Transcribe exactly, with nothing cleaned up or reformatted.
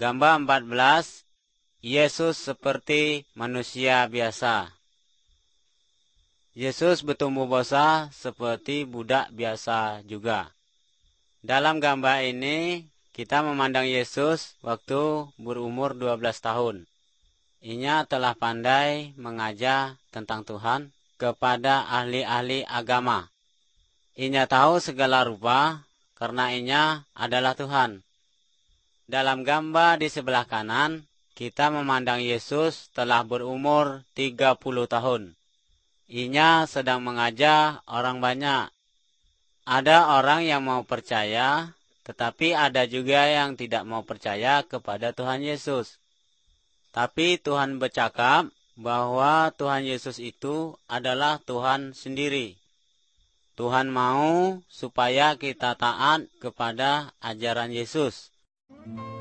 Gambar empat belas, Yesus seperti manusia biasa. Yesus bertumbuh besar seperti budak biasa juga. Dalam gambar ini, kita memandang Yesus waktu berumur dua belas tahun. Ia telah pandai mengajar tentang Tuhan kepada ahli-ahli agama. Ia tahu segala rupa karena ia adalah Tuhan. Dalam gambar di sebelah kanan, kita memandang Yesus telah berumur tiga puluh tahun. Ia sedang mengajar orang banyak. Ada orang yang mau percaya, tetapi ada juga yang tidak mau percaya kepada Tuhan Yesus. Tapi Tuhan bercakap bahwa Tuhan Yesus itu adalah Tuhan sendiri. Tuhan mau supaya kita taat kepada ajaran Yesus.